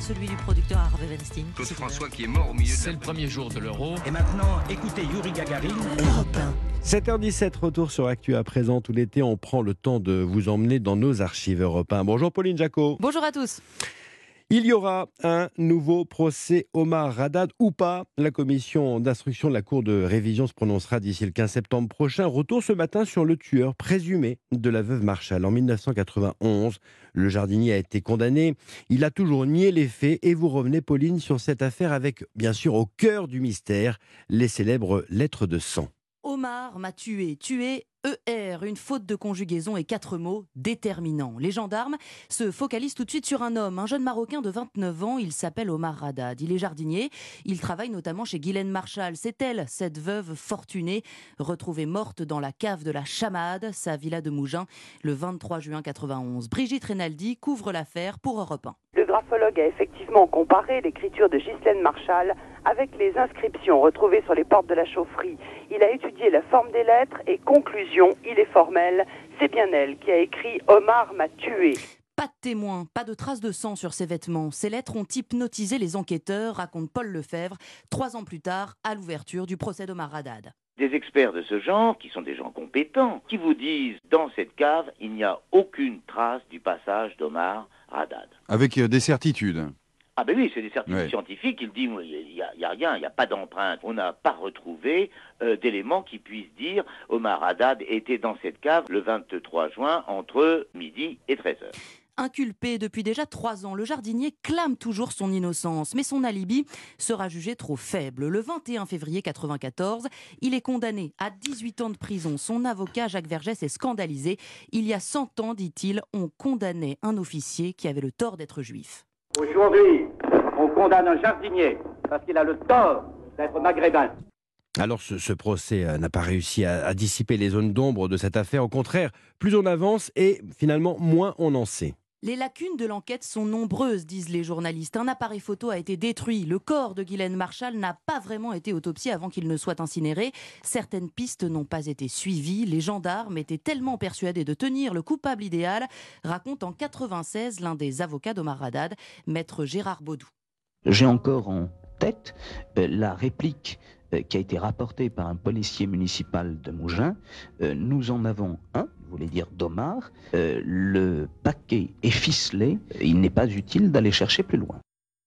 celui du producteur Harvey Weinstein. Claude François qui est mort au milieu de C'est le premier jour de l'Euro. Et maintenant, écoutez Yuri Gagarin. Europe 1. 7h17, retour sur Actu à présent. Tout l'été, on prend le temps de vous emmener dans nos archives Europe 1. Bonjour Pauline Jacot. Bonjour à tous. Il y aura un nouveau procès Omar Haddad ou pas. La commission d'instruction de la Cour de révision se prononcera d'ici le 15 septembre prochain. Retour ce matin sur le tueur présumé de la veuve Marshall. En 1991, le jardinier a été condamné. Il a toujours nié les faits. Et vous revenez, Pauline, sur cette affaire avec, bien sûr, au cœur du mystère, les célèbres lettres de sang. Omar m'a tué, ER, une faute de conjugaison et 4 mots déterminants. Les gendarmes se focalisent tout de suite sur un homme, un jeune Marocain de 29 ans, il s'appelle Omar Haddad. Il est jardinier, il travaille notamment chez Ghislaine Marshall. C'est elle, cette veuve fortunée, retrouvée morte dans la cave de la Chamade, sa villa de Mougins, le 23 juin 91. Brigitte Reynaldi couvre l'affaire pour Europe 1. Le graphologue a effectivement comparé l'écriture de Ghislaine Marshall avec les inscriptions retrouvées sur les portes de la chaufferie. Il a étudié la forme des lettres et conclusion, il est formel, c'est bien elle qui a écrit « Omar m'a tué ». Pas de témoins, pas de traces de sang sur ses vêtements. Ces lettres ont hypnotisé les enquêteurs, raconte Paul Lefebvre, 3 ans plus tard, à l'ouverture du procès d'Omar Haddad. Des experts de ce genre, qui sont des gens compétents, qui vous disent, dans cette cave, il n'y a aucune trace du passage d'Omar Haddad. Avec des certitudes. Ah ben oui, c'est des certitudes Ouais. scientifiques. Il dit, il y a rien, il n'y a pas d'empreinte. On n'a pas retrouvé d'éléments qui puissent dire Omar Haddad était dans cette cave le 23 juin entre midi et 13h. Inculpé depuis déjà 3 ans, le jardinier clame toujours son innocence, mais son alibi sera jugé trop faible. Le 21 février 1994, il est condamné à 18 ans de prison. Son avocat Jacques Vergès est scandalisé. Il y a 100 ans, dit-il, on condamnait un officier qui avait le tort d'être juif. Aujourd'hui, on condamne un jardinier parce qu'il a le tort d'être maghrébin. Alors ce procès n'a pas réussi à dissiper les zones d'ombre de cette affaire. Au contraire, plus on avance et finalement moins on en sait. Les lacunes de l'enquête sont nombreuses, disent les journalistes. Un appareil photo a été détruit. Le corps de Ghislaine Marshall n'a pas vraiment été autopsié avant qu'il ne soit incinéré. Certaines pistes n'ont pas été suivies. Les gendarmes étaient tellement persuadés de tenir le coupable idéal, raconte en 96 l'un des avocats d'Omar Haddad, maître Gérard Baudou. J'ai encore en tête la réplique qui a été rapportée par un policier municipal de Mougins. Nous en avons un, je voulais dire d'Omar. Le paquet est ficelé. Il n'est pas utile d'aller chercher plus loin.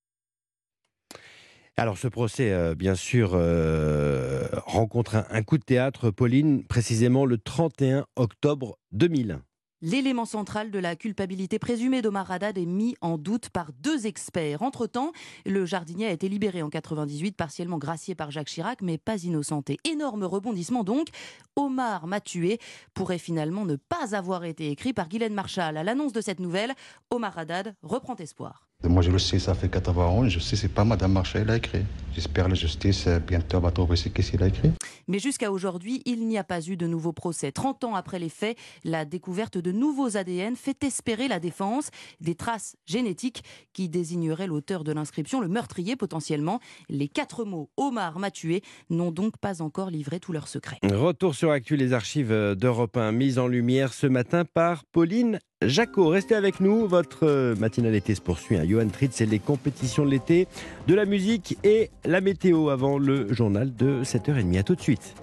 Alors ce procès, bien sûr, rencontre un coup de théâtre, Pauline, précisément le 31 octobre 2000. L'élément central de la culpabilité présumée d'Omar Haddad est mis en doute par 2 experts. Entre-temps, le jardinier a été libéré en 98, partiellement gracié par Jacques Chirac, mais pas innocenté. Énorme rebondissement donc. Omar m'a tué pourrait finalement ne pas avoir été écrit par Ghislaine Marshall. À l'annonce de cette nouvelle, Omar Haddad reprend espoir. Moi je le sais, ça fait 91, je sais, c'est pas Madame Marshall qui l'a écrit. J'espère la justice bientôt va trouver ce qu'il a écrit. Mais jusqu'à aujourd'hui, il n'y a pas eu de nouveau procès. 30 ans après les faits, la découverte de nouveaux ADN fait espérer la défense. Des traces génétiques qui désigneraient l'auteur de l'inscription, le meurtrier potentiellement. Les 4 mots « Omar m'a tué » n'ont donc pas encore livré tous leurs secrets. Retour sur Actu, les archives d'Europe 1, mise en lumière ce matin par Pauline Jacot. Restez avec nous, votre matinale été se poursuit. Johan Tritz, c'est les compétitions de l'été, de la musique et la météo avant le journal de 7h30. À tout de suite.